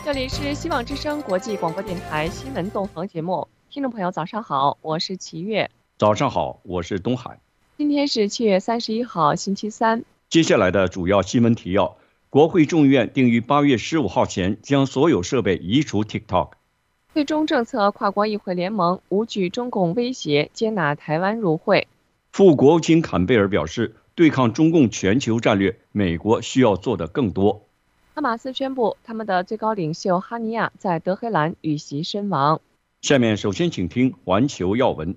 这里是希望之声国际广播电台新闻纵横节目，听众朋友早上好，我是齐月。 早上好，我是东海。 今天是7月31号，星期三。 接下来的主要新闻提要：国会众议院定于8月15号前将所有设备移除 TikTok。 最终政策跨国议会联盟无惧中共威胁，接纳台湾入会。 副国务卿坎贝尔表示，对抗中共全球战略，美国需要做得更多。 哈马斯宣布，他们的最高领袖哈尼亚在德黑兰遇袭身亡。 下面首先请听环球要闻。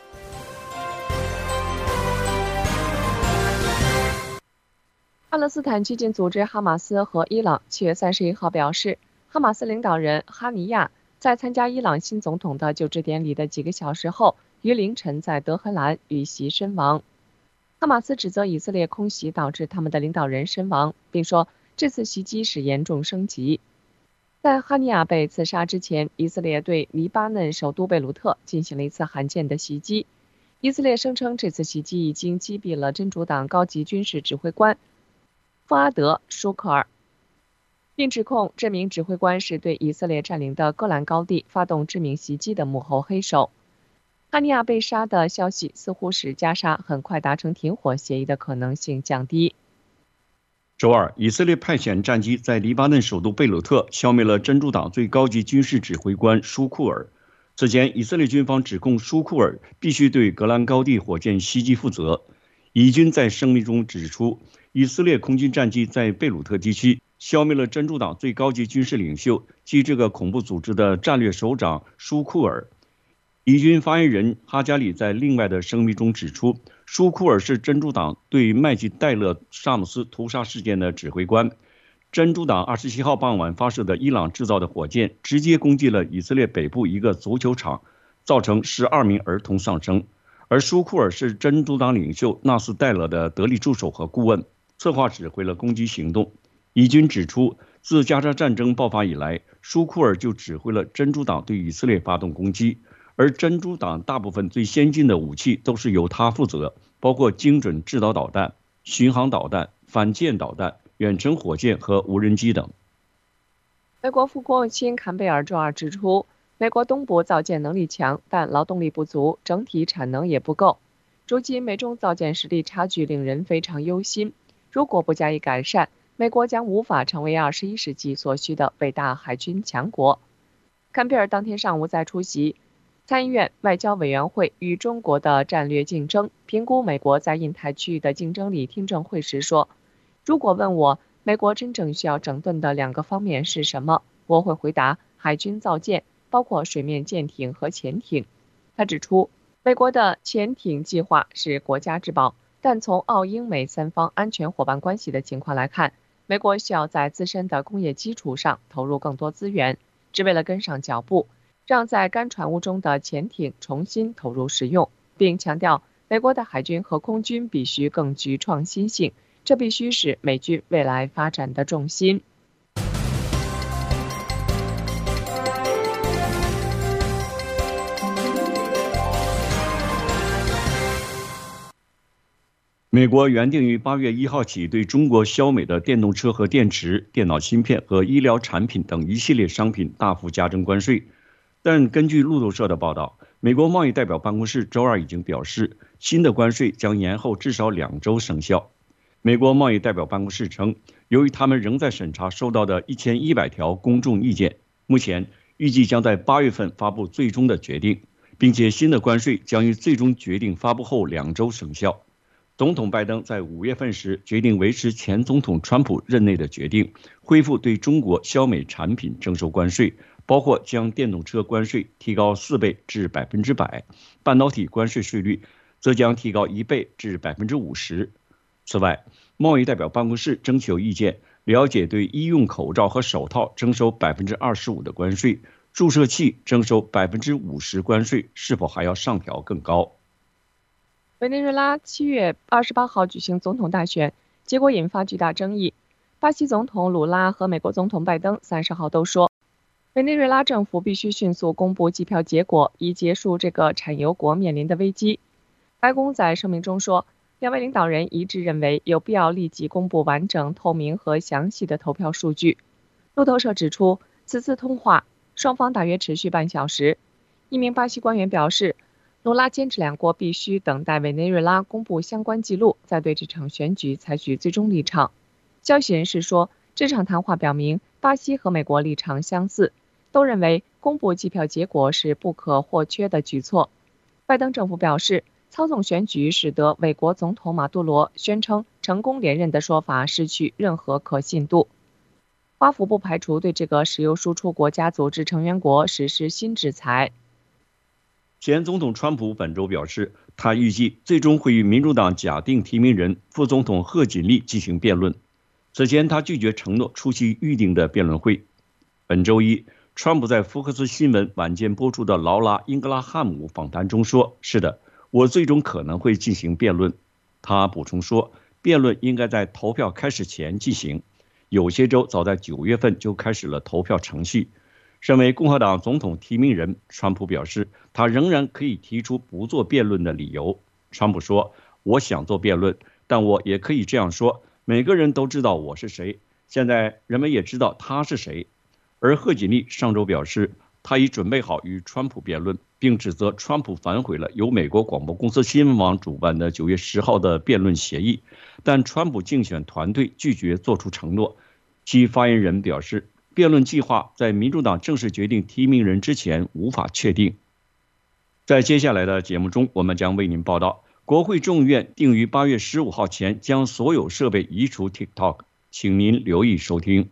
巴勒斯坦激进组织哈马斯和伊朗7月31号表示，哈马斯领导人哈尼亚在参加伊朗新总统的就职典礼的几个小时后，于凌晨在德黑兰遇袭身亡。哈马斯指责以色列空袭导致他们的领导人身亡，并说这次袭击是严重升级。在哈尼亚被刺杀之前，以色列对黎巴嫩首都贝鲁特进行了一次罕见的袭击。以色列声称这次袭击已经击毙了真主党高级军事指挥官富阿德·舒克尔，并指控这名指挥官是对以色列占领的戈兰高地发动致命袭击的幕后黑手。哈尼亚被杀的消息似乎使加沙很快达成停火协议的可能性降低。 周二，以色列派遣战机在黎巴嫩首都贝鲁特消灭了真主党最高级军事指挥官舒库尔。此前，以色列军方指控舒库尔必须对戈兰高地火箭袭击负责。以军在声明中指出，以色列空军战机在贝鲁特地区消灭了真主党最高级军事领袖及这个恐怖组织的战略首长舒库尔。以军发言人哈加里在另外的声明中指出，舒库尔是真主党对麦吉戴勒沙姆斯屠杀事件的指挥官。真主党27号傍晚发射的伊朗制造的火箭直接攻击了以色列北部一个足球场，造成12名儿童丧生。而舒库尔是真主党领袖纳斯戴勒的得力助手和顾问，策划指挥了攻击行动。以军指出，自加沙战争爆发以来，舒库尔就指挥了真主党对以色列发动攻击。而真主党大部分最先进的武器都是由他负责，包括精准制导导弹、巡航导弹、反舰导弹、远程火箭和无人机等。 美国副国务卿坎贝尔周二指出，美国东部造舰能力强，但劳动力不足，整体产能也不够。如今美中造舰实力差距令人非常忧心，如果不加以改善，美国将无法成为21世纪所需的伟大海军强国。坎贝尔当天上午在出席参议院外交委员会与中国的战略竞争评估美国在印太区域的竞争力听证会时说，如果问我美国真正需要整顿的2个方面是什么，我会回答海军造舰，包括水面舰艇和潜艇。他指出，美国的潜艇计划是国家之宝，但从澳英美3方安全伙伴关系的情况来看，美国需要在自身的工业基础上投入更多资源，只为了跟上脚步，让在干船坞中的潜艇重新投入使用，并强调美国的海军和空军必须更具创新性，这必须是美军未来发展的重心。 美国原定于8月1号起对中国销美的电动车和电池、电脑芯片和医疗产品等一系列商品大幅加征关税。但根据路透社的报道，美国贸易代表办公室周二已经表示，新的关税将延后至少2周生效。美国贸易代表办公室称，由于他们仍在审查收到的1100条公众意见，目前预计将在8月份发布最终的决定，并且新的关税将于最终决定发布后2周生效。总统拜登在5月份时决定维持前总统川普任内的决定，恢复对中国销美产品征收关税，包括将电动车关税提高4倍至100%，半导体关税税率则将提高1倍至50%。此外，贸易代表办公室征求意见，了解对医用口罩和手套征收25%的关税，注射器征收50%关税是否还要上调更高。 委内瑞拉7月28号举行总统大选，结果引发巨大争议。巴西总统鲁拉和美国总统拜登30号都说，委内瑞拉政府必须迅速公布计票结果，以结束这个产油国面临的危机。白宫在声明中说，两位领导人一致认为有必要立即公布完整、透明和详细的投票数据。路透社指出， 此次通话双方大约持续半小时。一名巴西官员表示，卢拉坚持两国必须等待委内瑞拉公布相关记录，再对这场选举采取最终立场。消息人士说，这场谈话表明巴西和美国立场相似，都认为公布计票结果是不可或缺的举措。拜登政府表示，操纵选举使得美国总统马杜罗宣称成功连任的说法失去任何可信度。华府不排除对这个石油输出国家组织成员国实施新制裁。 前总统川普本周表示，他预计最终会与民主党假定提名人副总统贺锦丽进行辩论。此前他拒绝承诺出席预定的辩论会。本周一，川普在福克斯新闻晚间播出的劳拉·英格拉汉姆访谈中说，是的，我最终可能会进行辩论。他补充说，辩论应该在投票开始前进行，有些州早在9月份就开始了投票程序。身为共和党总统提名人，川普表示，他仍然可以提出不做辩论的理由。川普说，我想做辩论，但我也可以这样说，每个人都知道我是谁，现在人们也知道他是谁。而贺锦丽上周表示，他已准备好与川普辩论，并指责川普反悔了由美国广播公司新闻网主办的9月10号的辩论协议，但川普竞选团队拒绝做出承诺。其发言人表示，辩论计划在民主党正式决定提名人之前无法确定。在接下来的节目中，我们将为您报道，国会众议院定于8月15号前将所有设备移除 TikTok， 请您留意收听。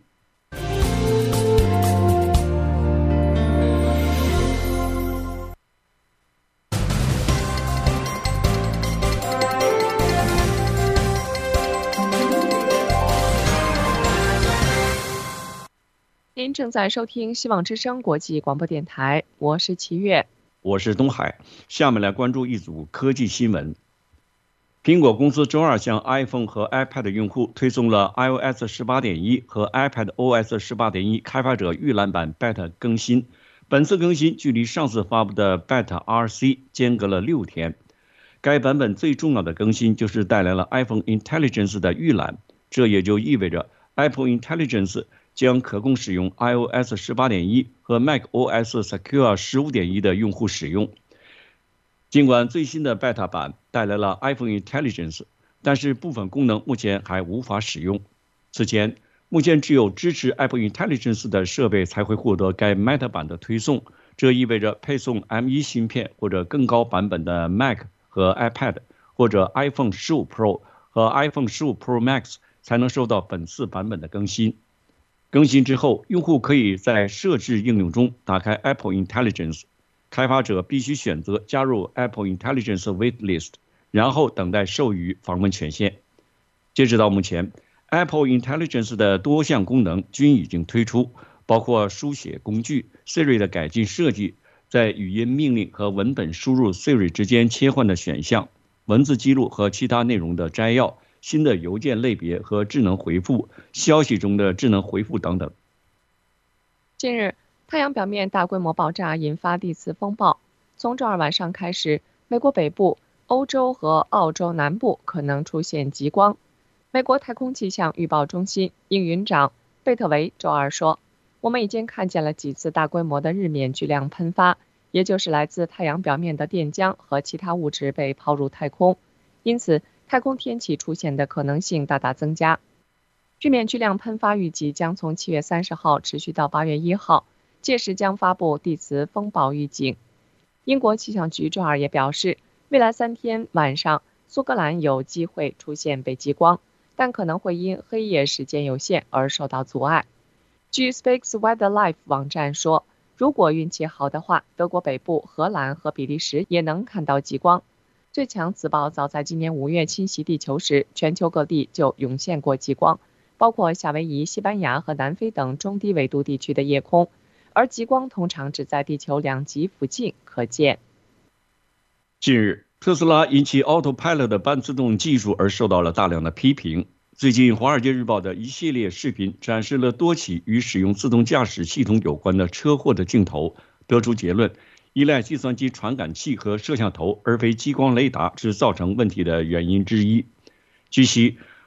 您正在收听希望之声国际广播电台，我是齐月， 我是东海。下面来关注一组科技新闻。苹果公司周二向 iPhone 和 iPad 用户推送了 iOS 18.1 和 iPadOS 18.1 开发者预览版 Beta 更新。本次更新距离上次发布的 Beta RC 间隔了6天。该版本最重要的更新就是带来了 iPhone Intelligence 的预览，这也就意味着 Apple Intelligence将可供使用 iOS 18.1 和 macOS Secure 15.1 的用户使用。尽管最新的 Beta 版带来了 iPhone Intelligence， 但是部分功能目前还无法使用。此前，目前只有支持 Apple Intelligence 的设备才会获得该 Meta 版的推送，这意味着配送 M1 芯片或者更高版本的 Mac 和 iPad， 或者 iPhone 15 Pro 和 iPhone 15 Pro Max 才能收到本次版本的更新。更新之后，用户可以在设置应用中打开 Apple Intelligence， 开发者必须选择加入 Apple Intelligence Waitlist， 然后等待授予访问权限。截止到目前， Apple Intelligence 的多项功能均已经推出，包括书写工具、Siri 的改进设计、在语音命令和文本输入 Siri 之间切换的选项、文字记录和其他内容的摘要、新的邮件类别和智能回复、消息中的智能回复等等。 近日，太阳表面大规模爆炸引发地磁风暴。从周二晚上开始，美国北部、欧洲和澳洲南部可能出现极光。美国太空气象预报中心应云长贝特维周二说，我们已经看见了几次大规模的日冕巨量喷发，也就是来自太阳表面的电浆和其他物质被抛入太空，因此太空天气出现的可能性大大增加。日冕巨量喷发预计将从7月30号持续到8月1号，届时将发布地磁风暴预警。英国气象局周二也表示，未来3天晚上苏格兰有机会出现北极光，但可能会因黑夜时间有限而受到阻碍。据 Speaks Weather Live 网站说，如果运气好的话，德国北部、荷兰和比利时也能看到极光。最强磁暴早在今年5月侵袭地球时，全球各地就涌现过极光，包括夏威夷、西班牙和南非等中低纬度地区的夜空，而极光通常只在地球2极附近可见。 近日，特斯拉因其 Autopilot 的半自动技术而受到了大量的批评。最近，《华尔街日报》的一系列视频展示了多起与使用自动驾驶系统有关的车祸的镜头，得出结论：依赖计算机传感器和摄像头而非激光雷达是造成问题的原因之一。据悉，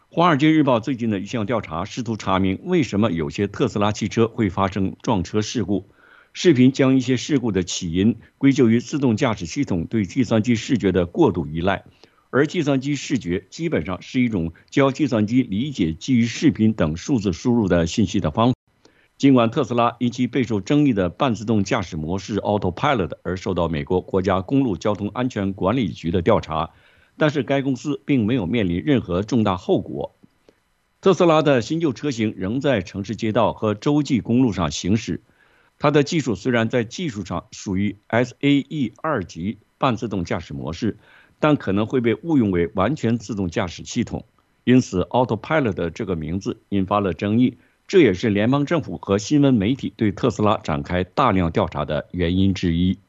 华尔街日报最近的一项调查试图查明为什么有些特斯拉汽车会发生撞车事故。视频将一些事故的起因归咎于自动驾驶系统对计算机视觉的过度依赖，而计算机视觉基本上是一种教计算机理解基于视频等数字输入的信息的方法。尽管特斯拉因其备受争议的半自动驾驶模式 Autopilot 而受到美国国家公路交通安全管理局的调查，但是该公司并没有面临任何重大后果。特斯拉的新旧车型仍在城市街道和洲际公路上行驶。它的技术虽然在技术上属于 SAE 2级半自动驾驶模式，但可能会被误用为完全自动驾驶系统，因此 Autopilot 的这个名字引发了争议。这也是联邦政府和新闻媒体对特斯拉展开大量调查的原因之一。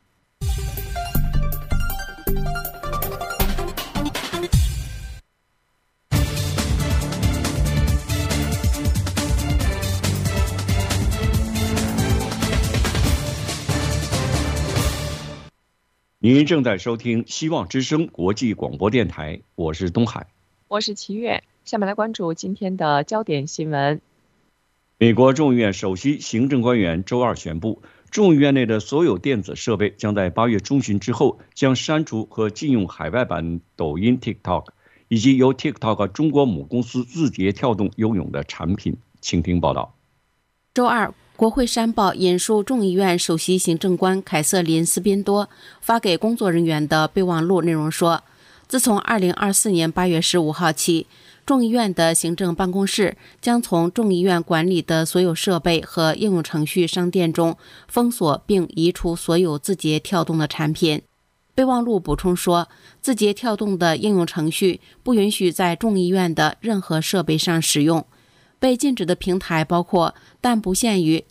您正在收听希望之声国际广播电台，我是东海， 我是齐月。下面来关注今天的焦点新闻。 美国众议院首席行政官员周二宣布，众议院内的所有电子设备将在8月中旬之后将删除和禁用海外版抖音 TikTok 以及由 TikTok 中国母公司字节跳动拥有的产品。请听报道。 周二，国会山报引述众议院首席行政官凯瑟琳·斯宾多发给工作人员的备忘录内容说，自从2024年8月15号起，众议院的行政办公室将从众议院管理的所有设备和应用程序商店中封锁并移除所有字节跳动的产品。备忘录补充说，字节跳动的应用程序不允许在众议院的任何设备上使用。被禁止的平台包括但不限于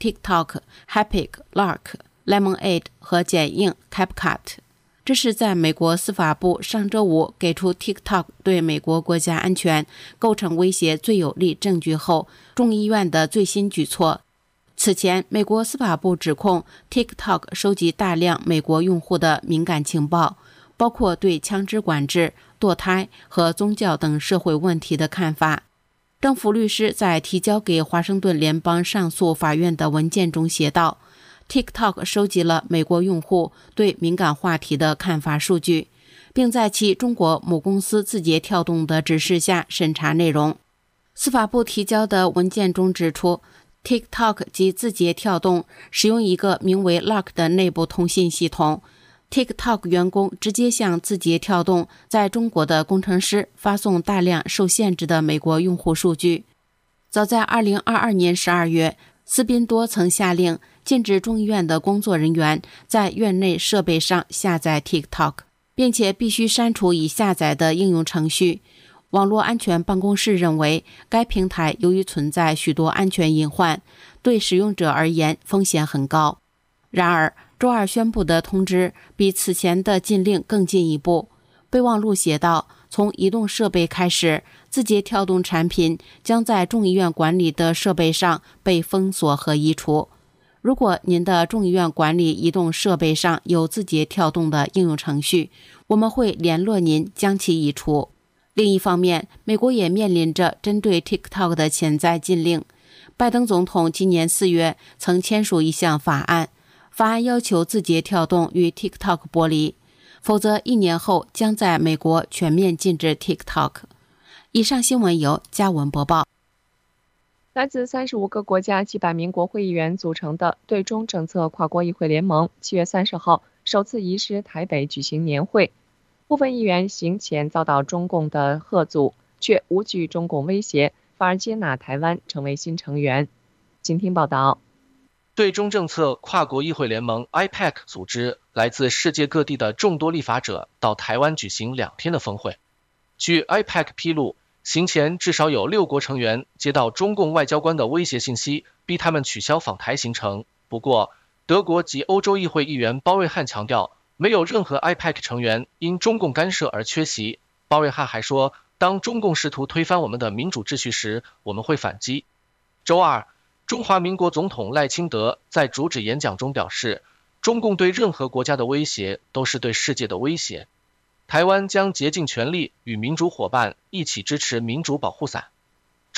TikTok、Epic、Lark、Lemonade 和剪映 CapCut。这是在美国司法部上周五给出 TikTok 对美国国家安全构成威胁最有力证据后，众议院的最新举措。此前，美国司法部指控 TikTok 收集大量美国用户的敏感情报，包括对枪支管制、堕胎和宗教等社会问题的看法。政府律师在提交给华盛顿联邦上诉法院的文件中写道， TikTok 收集了美国用户对敏感话题的看法数据，并在其中国母公司字节跳动的指示下审查内容。司法部提交的文件中指出， TikTok 及字节跳动使用一个名为 Lark 的内部通信系统。TikTok 员工直接向字节跳动在中国的工程师发送大量受限制的美国用户数据。早在2022年12月，斯宾多曾下令禁止众议院的工作人员在院内设备上下载 TikTok， 并且必须删除已下载的应用程序。网络安全办公室认为，该平台由于存在许多安全隐患，对使用者而言风险很高。然而，周二宣布的通知比此前的禁令更进一步。备忘录写道，从移动设备开始，字节跳动产品将在众议院管理的设备上被封锁和移除。如果您的众议院管理移动设备上有字节跳动的应用程序，我们会联络您将其移除。另一方面，美国也面临着针对 TikTok 的潜在禁令。拜登总统今年4月曾签署一项法案，法案要求字节跳动与 TikTok 剥离，否则1年后将在美国全面禁止 TikTok。 以上新闻由嘉文播报。 来自35个国家几百名国会议员组成的对中政策跨国议会联盟7月30号首次移师台北举行年会。部分议员行前遭到中共的吓阻，却无惧中共威胁，反而接纳台湾成为新成员。请听报道。 对中政策跨国议会联盟 IPAC 组织来自世界各地的众多立法者到台湾举行2天的峰会。据 IPAC 披露，行前至少有6国成员接到中共外交官的威胁信息，逼他们取消访台行程。不过，德国及欧洲议会议员包瑞汉强调，没有任何 IPAC 成员因中共干涉而缺席。包瑞汉还说，当中共试图推翻我们的民主秩序时，我们会反击。周二，中华民国总统赖清德在主旨演讲中表示，中共对任何国家的威胁都是对世界的威胁。台湾将竭尽全力与民主伙伴一起支持民主保护伞。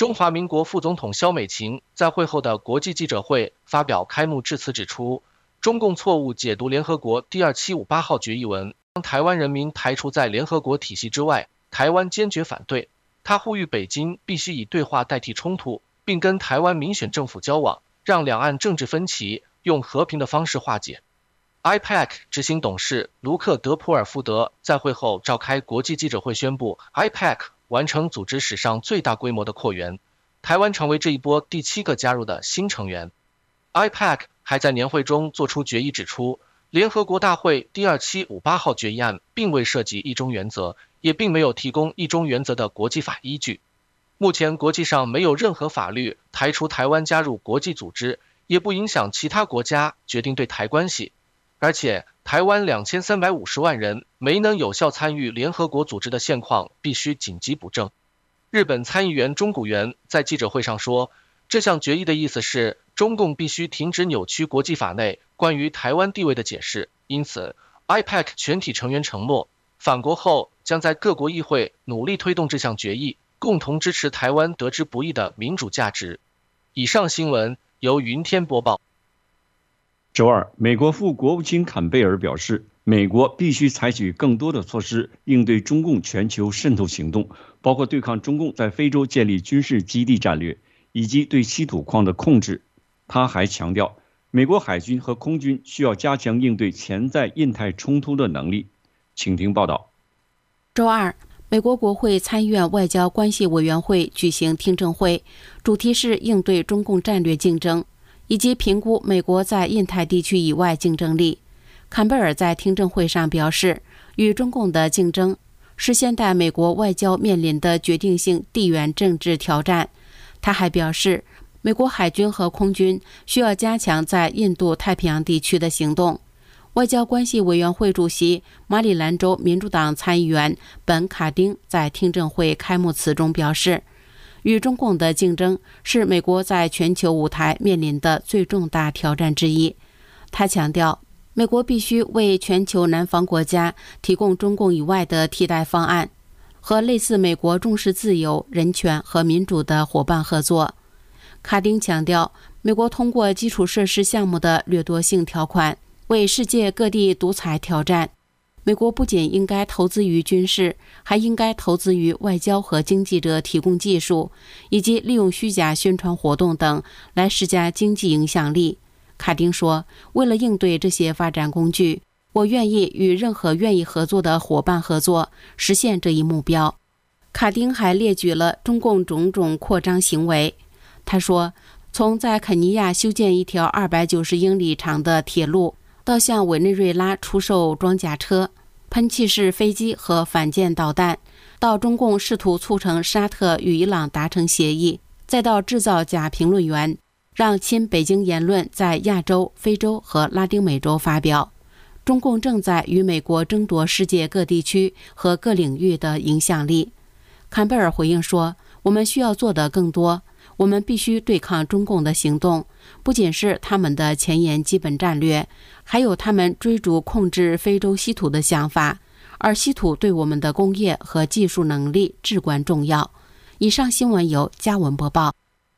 中华民国副总统萧美琴在会后的国际记者会发表开幕致辞指出，中共错误解读联合国第2758号决议文，将台湾人民排除在联合国体系之外，台湾坚决反对。他呼吁北京必须以对话代替冲突，并跟台湾民选政府交往，让两岸政治分歧用和平的方式化解。IPAC 执行董事卢克·德普尔福德在会后召开国际记者会宣布 ，IPAC 完成组织史上最大规模的扩员，台湾成为这一波第7个加入的新成员。IPAC 还在年会中作出决议指出，联合国大会第2758号决议案并未涉及一中原则，也并没有提供一中原则的国际法依据。目前国际上没有任何法律排除台湾加入国际组织，也不影响其他国家决定对台关系。而且台湾2350万人没能有效参与联合国组织的现况必须紧急补正。日本参议员中谷元在记者会上说，这项决议的意思是中共必须停止扭曲国际法内关于台湾地位的解释，因此 IPAC 全体成员承诺，返国后将在各国议会努力推动这项决议，共同支持台湾得之不易的民主价值。以上新闻由云天播报。 周二，美国副国务卿坎贝尔表示，美国必须采取更多的措施应对中共全球渗透行动，包括对抗中共在非洲建立军事基地战略，以及对稀土矿的控制。他还强调，美国海军和空军需要加强应对潜在印太冲突的能力。请听报道。 周二，美国国会参议院外交关系委员会举行听证会，主题是应对中共战略竞争，以及评估美国在印太地区以外竞争力。坎贝尔在听证会上表示，与中共的竞争是现代美国外交面临的决定性地缘政治挑战。他还表示，美国海军和空军需要加强在印度太平洋地区的行动。外交关系委员会主席马里兰州民主党参议员本·卡丁在听证会开幕词中表示，与中共的竞争是美国在全球舞台面临的最重大挑战之一。他强调，美国必须为全球南方国家提供中共以外的替代方案，和类似美国重视自由、人权和民主的伙伴合作。卡丁强调，美国通过基础设施项目的掠夺性条款为世界各地独裁挑战。美国不仅应该投资于军事，还应该投资于外交和经济者提供技术，以及利用虚假宣传活动等来施加经济影响力。卡丁说，为了应对这些发展工具，我愿意与任何愿意合作的伙伴合作，实现这一目标。卡丁还列举了中共种种扩张行为。他说，从在肯尼亚修建一条290英里长的铁路，到向委内瑞拉出售装甲车、喷气式飞机和反舰导弹，到中共试图促成沙特与伊朗达成协议，再到制造假评论员，让亲北京言论在亚洲、非洲和拉丁美洲发表。中共正在与美国争夺世界各地区和各领域的影响力。坎贝尔回应说，我们需要做的更多，我们必须对抗中共的行动，不仅是他们的前沿基本战略，还有他们追逐控制非洲稀土的想法，而稀土对我们的工业和技术能力至关重要。以上新闻由嘉文播报。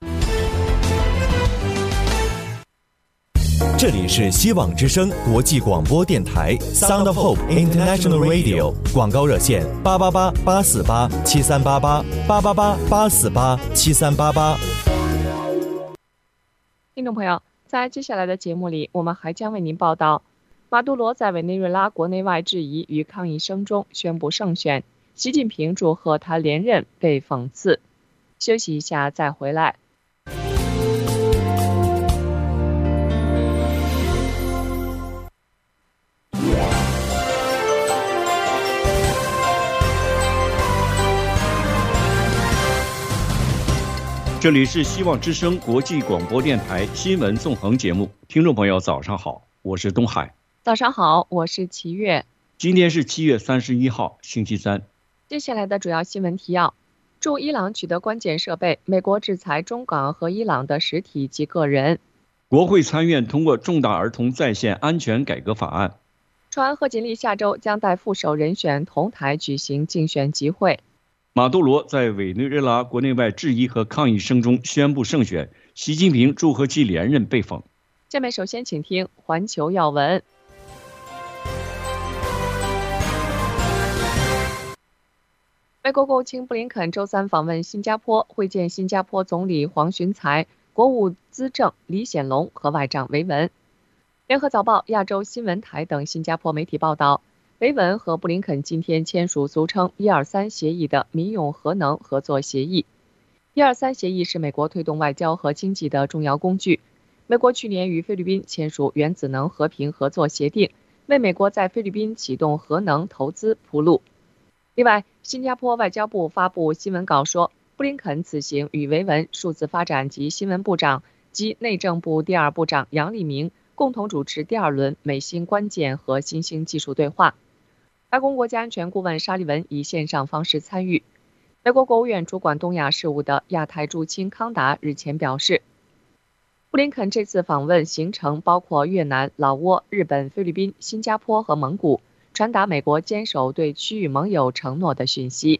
这里是希望之声国际广播电台 Sound of Hope International Radio， 广告热线888-848-7388，888-848-7388。 听众朋友，在接下来的节目里，我们还将为您报道，马杜罗在委内瑞拉国内外质疑与抗议声中宣布胜选，习近平祝贺他连任被讽刺。休息一下再回来。 这里是希望之声国际广播电台新闻纵横节目，听众朋友早上好，我是东海。 早上好，我是齐月。 今天是7月31号，星期三。 接下来的主要新闻提要：驻伊朗取得关键设备，美国制裁中港和伊朗的实体及个人。 国会参院通过重大儿童在线安全改革法案。 传贺锦丽下周将带副手人选同台举行竞选集会。 马杜罗在委内瑞拉国内外质疑和抗议声中宣布胜选，习近平祝贺其连任被讽。 下面首先请听环球要闻。美国国务卿布林肯周三访问新加坡，会见新加坡总理黄循财、国务资政李显龙和外长维文。联合早报、亚洲新闻台等新加坡媒体报道，维文和布林肯今天签署俗称123协议的民用核能合作协议。123协议是美国推动外交和经济的重要工具。美国去年与菲律宾签署原子能和平合作协定，为美国在菲律宾启动核能投资铺路。另外，新加坡外交部发布新闻稿说，布林肯此行与维文、数字发展及新闻部长及内政部第二部长杨立明共同主持第二轮美新关键和新兴技术对话。白宫国家安全顾问沙利文以线上方式参与。美国国务院主管东亚事务的亚太驻青康达日前表示，布林肯这次访问行程包括越南、老挝、日本、菲律宾、新加坡和蒙古，传达美国坚守对区域盟友承诺的讯息。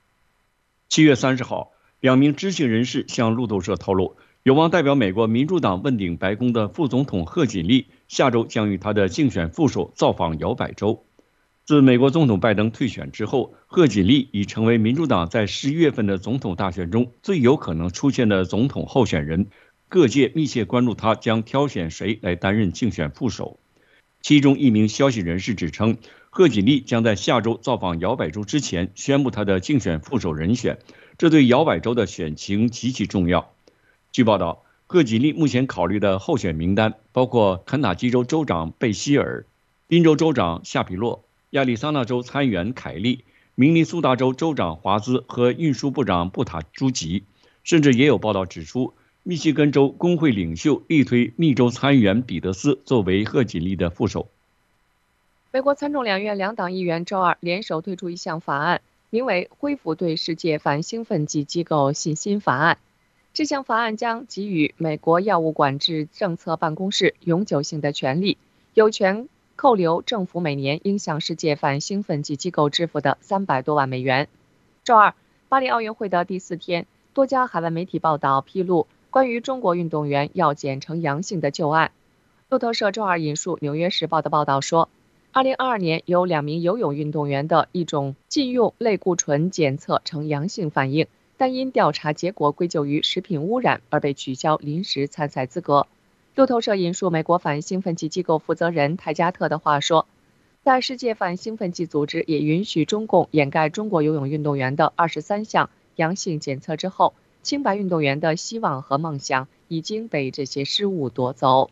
7月30号，两名知情人士向路透社透露，有望代表美国民主党问鼎白宫的副总统贺锦丽下周将与他的竞选副手造访摇摆州。自美国总统拜登退选之后，贺锦丽已成为民主党在11月份的总统大选中最有可能出现的总统候选人，各界密切关注他将挑选谁来担任竞选副手。其中一名消息人士指称，贺锦丽将在下周造访摇摆州之前宣布他的竞选副手人选，这对摇摆州的选情极其重要。据报道，贺锦丽目前考虑的候选名单包括肯塔基州州长贝希尔、宾州州长夏皮洛、亚利桑那州参议员凯利、明尼苏达州州长华兹和运输部长布塔朱吉，甚至也有报道指出，密西根州工会领袖力推密州参议员彼得斯作为贺锦丽的副手。 美国参众两院两党议员周二联手推出一项法案，名为《恢复对世界反兴奋剂机构信心法案》。这项法案将给予美国药物管制政策办公室永久性的权利，有权扣留政府每年应向世界反兴奋剂机构支付的300多万美元。周二，巴黎奥运会的第4天，多家海外媒体报道披露关于中国运动员药检呈阳性的旧案。路透社周二引述《纽约时报》的报道说，2022年有2名游泳运动员的一种禁用类固醇检测呈阳性反应，但因调查结果归咎于食品污染而被取消临时参赛资格。路透社引述美国反兴奋剂机构负责人泰加特的话说，在世界反兴奋剂组织也允许中共掩盖中国游泳运动员的23项阳性检测之后，清白运动员的希望和梦想已经被这些失误夺走。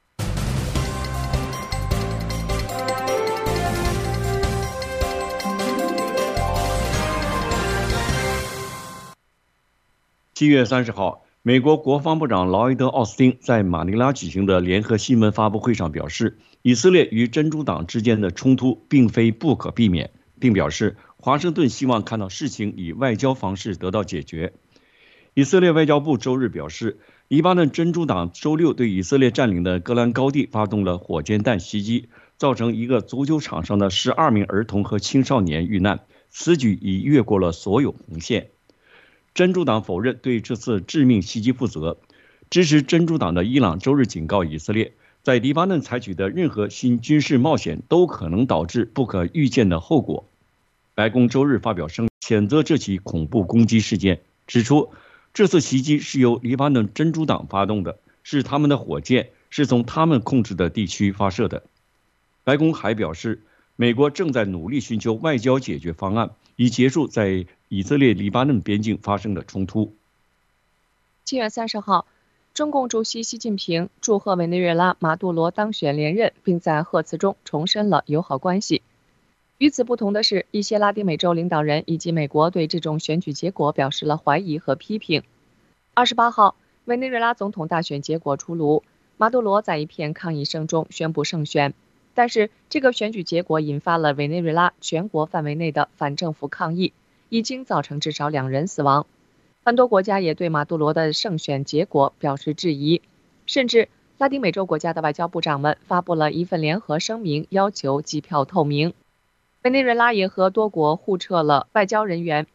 7月30号，美国国防部长劳伊德·奥斯汀在马尼拉举行的联合新闻发布会上表示，以色列与真主党之间的冲突并非不可避免，并表示华盛顿希望看到事情以外交方式得到解决。以色列外交部周日表示，黎巴嫩真主党周六对以色列占领的戈兰高地发动了火箭弹袭击，造成一个足球场上的12名儿童和青少年遇难，此举已越过了所有红线。真主党否认对这次致命袭击负责。支持真主党的伊朗周日警告以色列，在黎巴嫩采取的任何新军事冒险都可能导致不可预见的后果。白宫周日发表声明，谴责这起恐怖攻击事件，指出这次袭击是由黎巴嫩真主党发动的，是他们的火箭，是从他们控制的地区发射的。白宫还表示，美国正在努力寻求外交解决方案，以结束在以色列黎巴嫩边境发生的冲突。 7月30号，中共主席习近平祝贺委内瑞拉马杜罗当选连任，并在贺词中重申了友好关系。与此不同的是，一些拉丁美洲领导人以及美国对这种选举结果表示了怀疑和批评。28号，委内瑞拉总统大选结果出炉，马杜罗在一片抗议声中宣布胜选，但是这个选举结果引发了委内瑞拉全国范围内的反政府抗议，已经造成至少2人死亡。很多国家也对马杜罗的胜选结果表示质疑，甚至拉丁美洲国家的外交部长们发布了一份联合声明，要求计票透明。委内瑞拉也和多国互撤了外交人员。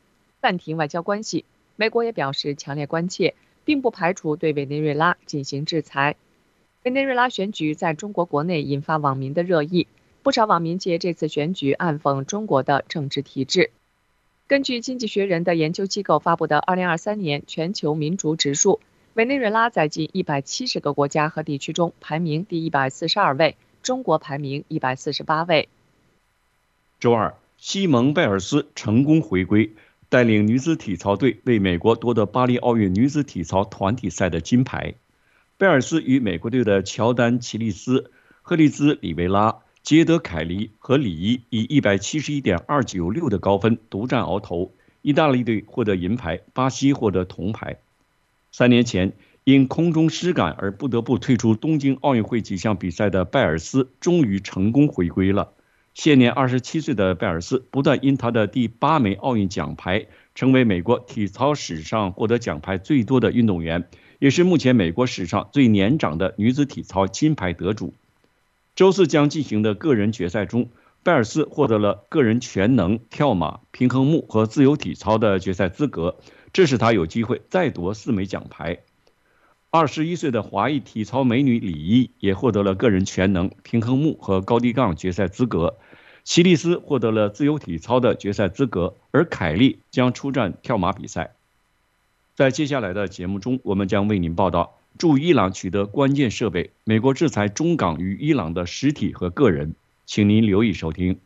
暂停外交关系。美国也表示强烈关切，并不排除对委内瑞拉进行制裁。委内瑞拉选举在中国国内引发网民的热议，不少网民借这次选举暗讽中国的政治体制。根据《经济学人》的研究机构发布的2023年全球民主指数，委内瑞拉在近170个国家和地区中排名第142位，中国排名148位。 周二，西蒙·拜尔斯成功回归，带领女子体操队为美国夺得巴黎奥运女子体操团体赛的金牌。贝尔斯与美国队的乔丹·齐利斯、赫利兹·里维拉、杰德·凯利和李伊以171.296的高分独占鳌头，意大利队获得银牌，巴西获得铜牌。3年前因空中失感而不得不退出东京奥运会几项比赛的拜尔斯终于成功回归了。现年27岁的拜尔斯不但因他的第8枚奥运奖牌成为美国体操史上获得奖牌最多的运动员，也是目前美国史上最年长的女子体操金牌得主。周四将进行的个人决赛中，拜尔斯获得了个人全能、跳马、平衡木和自由体操的决赛资格，这使他有机会再夺4枚奖牌。21岁的华裔体操美女李伊也获得了个人全能、平衡木和高低杠决赛资格。齐利斯获得了自由体操的决赛资格，而凯利将出战跳马比赛。在接下来的节目中，我们将为您报道驻伊朗取得关键设备，美国制裁中港与伊朗的实体和个人，请您留意收听。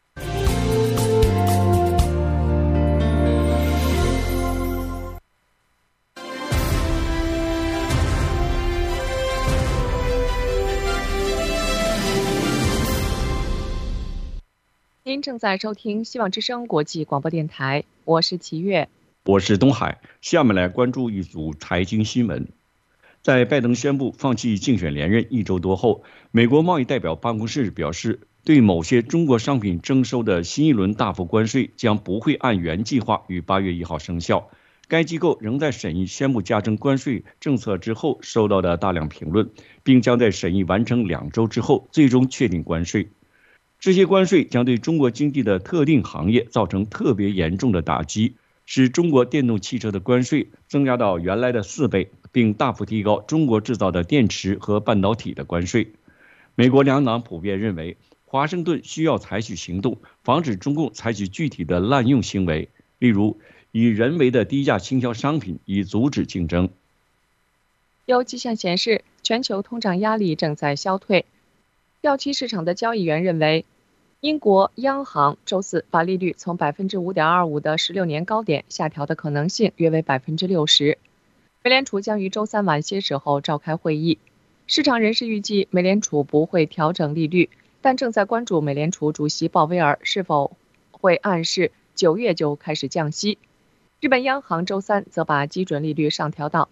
您正在收听希望之声国际广播电台，我是齐越， 我是东海。下面来关注一组财经新闻。在拜登宣布放弃竞选连任1周多后，美国贸易代表办公室表示，对某些中国商品征收的新一轮大幅关税将不会按原计划于8月1号生效。该机构仍在审议宣布加征关税政策之后收到的大量评论，并将在审议完成2周之后最终确定关税。这些关税将对中国经济的特定行业造成特别严重的打击，使中国电动汽车的关税增加到原来的4倍，并大幅提高中国制造的电池和半导体的关税。美国两党普遍认为，华盛顿需要采取行动，防止中共采取具体的滥用行为，例如以人为的低价倾销商品，以阻止竞争。 有迹象显示，全球通胀压力正在消退。掉期市场的交易员认为，英国央行周四把利率从 5.25% 的16年高点下调的可能性约为 60%。美联储将于周三晚些时候召开会议。市场人士预计美联储不会调整利率，但正在关注美联储主席鲍威尔是否会暗示9月就开始降息。日本央行周三则把基准利率上调到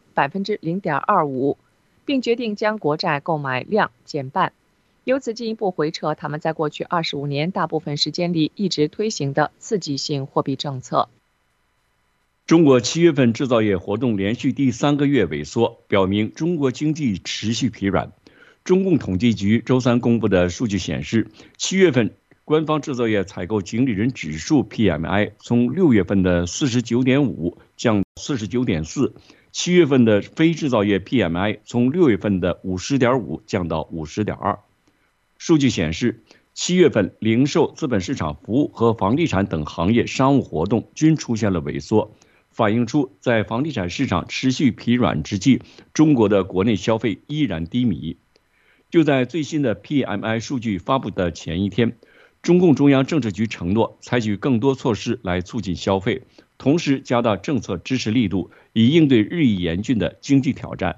0.25%， 并决定将国债购买量减半，由此进一步回撤他们在过去25年大部分时间里一直推行的刺激性货币政策。 中国7月份制造业活动连续第3个月萎缩，表明中国经济持续疲软。中共统计局周三公布的数据显示，7月份官方制造业采购经理人指数 PMI 从6月份的 49.5 降到 49.4， 7月份的非制造业 PMI 从6月份的 50.5 降到 50.2。数据显示，7月份零售、资本市场服务和房地产等行业商务活动均出现了萎缩，反映出在房地产市场持续疲软之际，中国的国内消费依然低迷。就在最新的 PMI 数据发布的前一天，中共中央政治局承诺采取更多措施来促进消费，同时加大政策支持力度，以应对日益严峻的经济挑战。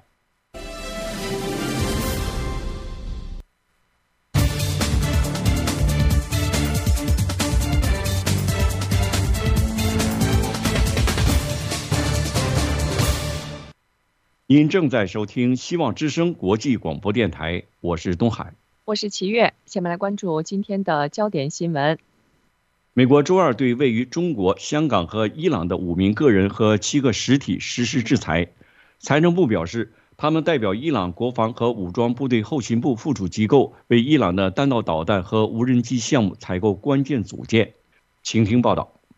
您正在收听希望之声国际广播电台，我是东海， 我是齐越。下面来关注今天的焦点新闻。 美国周二对位于中国、香港和伊朗的5名个人和7个实体实施制裁。财政部表示，他们代表伊朗国防和武装部队后勤部附属机构，为伊朗的弹道导弹和无人机项目采购关键组件。请听报道。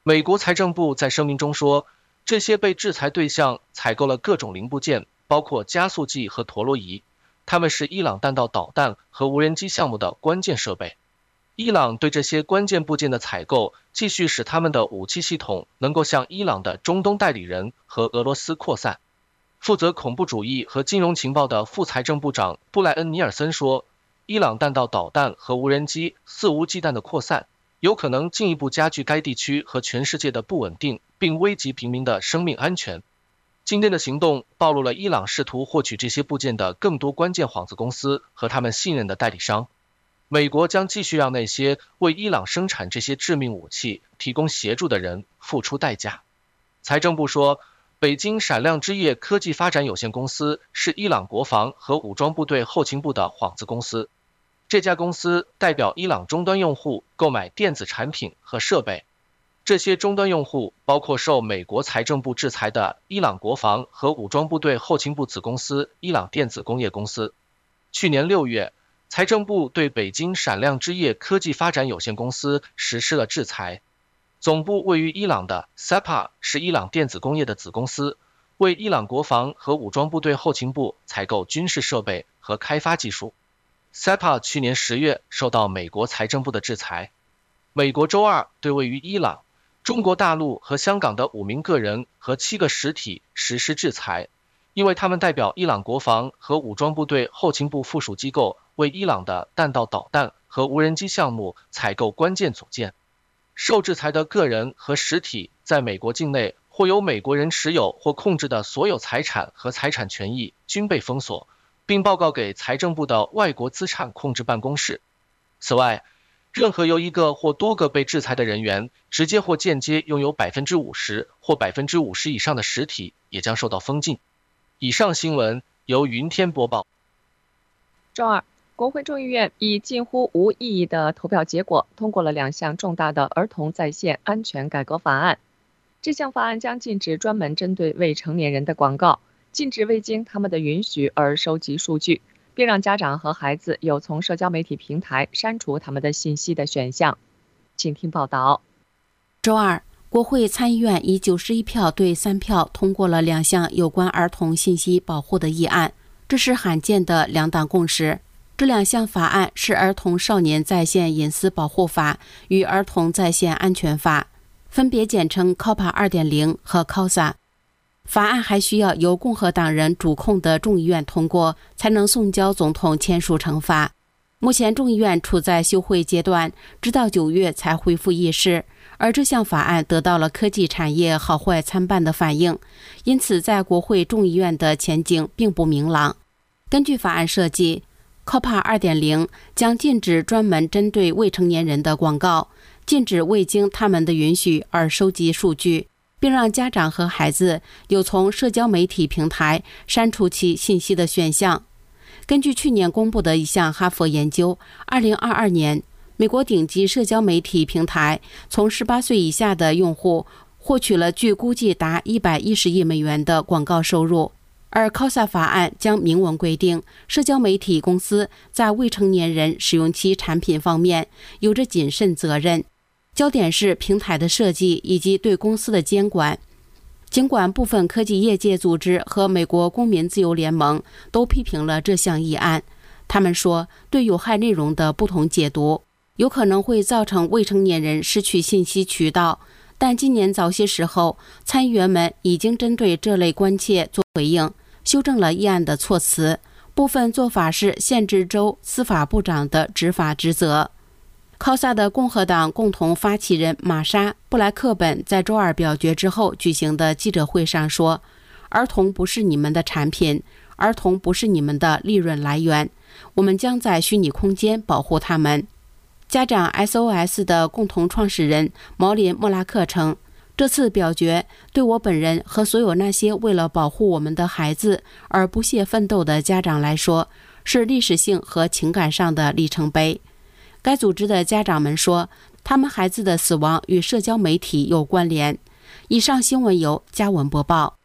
美国财政部在声明中说，这些被制裁对象采购了各种零部件，包括加速剂和陀螺仪，它们是伊朗弹道导弹和无人机项目的关键设备。伊朗对这些关键部件的采购，继续使他们的武器系统能够向伊朗的中东代理人和俄罗斯扩散。负责恐怖主义和金融情报的副财政部长布莱恩·尼尔森说，伊朗弹道导弹和无人机肆无忌惮的扩散，有可能进一步加剧该地区和全世界的不稳定，并危及平民的生命安全。今天的行动暴露了伊朗试图获取这些部件的更多关键幌子公司和他们信任的代理商。美国将继续让那些为伊朗生产这些致命武器提供协助的人付出代价。财政部说，北京闪亮之夜科技发展有限公司是伊朗国防和武装部队后勤部的幌子公司。这家公司代表伊朗终端用户购买电子产品和设备。这些终端用户包括受美国财政部制裁的伊朗国防和武装部队后勤部子公司伊朗电子工业公司。去年6月，财政部对北京闪亮之夜科技发展有限公司实施了制裁。总部位于伊朗的 SEPA 是伊朗电子工业的子公司，为伊朗国防和武装部队后勤部采购军事设备和开发技术。SEPA 去年10月受到美国财政部的制裁。美国周二对位于伊朗、中国大陆和香港的5名个人和7个实体实施制裁，因为他们代表伊朗国防和武装部队后勤部附属机构为伊朗的弹道导弹和无人机项目采购关键组件。受制裁的个人和实体在美国境内或有美国人持有或控制的所有财产和财产权益均被封锁，并报告给财政部的外国资产控制办公室。此外，任何由一个或多个被制裁的人员直接或间接拥有 50% 或 50% 以上的实体也将受到封禁。以上新闻由云天播报。 周二，国会众议院以近乎无异议的投票结果通过了2项重大的儿童在线安全改革法案。这项法案将禁止专门针对未成年人的广告，禁止未经他们的允许而收集数据，并让家长和孩子有从社交媒体平台删除他们的信息的选项。请听报道。 周二，国会参议院以91票对3票通过了2项有关儿童信息保护的议案，这是罕见的2党共识。这2项法案是《儿童少年在线隐私保护法》与《儿童在线安全法》，分别简称 COPPA 2.0 和 COSA。法案还需要由共和党人主控的众议院通过，才能送交总统签署成法。目前众议院处在休会阶段，直到9月才恢复议事，而这项法案得到了科技产业好坏参半的反应，因此在国会众议院的前景并不明朗。根据法案设计， COPPA 2.0 将禁止专门针对未成年人的广告，禁止未经他们的允许而收集数据，并让家长和孩子有从社交媒体平台删除其信息的选项。根据去年公布的一项哈佛研究，2022年，美国顶级社交媒体平台从18岁以下的用户获取了据估计达110亿美元的广告收入。而 COSA 法案将明文规定，社交媒体公司在未成年人使用其产品方面有着谨慎责任，焦点是平台的设计以及对公司的监管。尽管部分科技业界组织和美国公民自由联盟都批评了这项议案，他们说，对有害内容的不同解读有可能会造成未成年人失去信息渠道，但今年早些时候，参议员们已经针对这类关切做回应，修正了议案的措辞，部分做法是限制州司法部长的执法职责。COSA 的共和党共同发起人玛莎·布莱克本在周二表决之后举行的记者会上说，儿童不是你们的产品，儿童不是你们的利润来源，我们将在虚拟空间保护他们。家长 SOS 的共同创始人毛林·莫拉克称，这次表决对我本人和所有那些为了保护我们的孩子而不懈奋斗的家长来说，是历史性和情感上的里程碑。该组织的家长们说，他们孩子的死亡与社交媒体有关联。以上新闻由嘉文播报。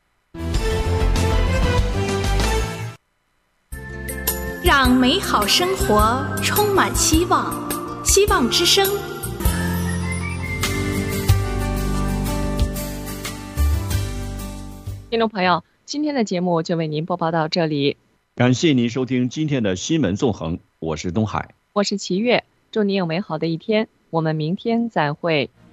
让美好生活充满希望，希望之声。 听众朋友，今天的节目就为您播报到这里， 感谢您收听今天的新闻纵横，我是东海， 我是齐月，祝您有美好的一天，我们明天再会。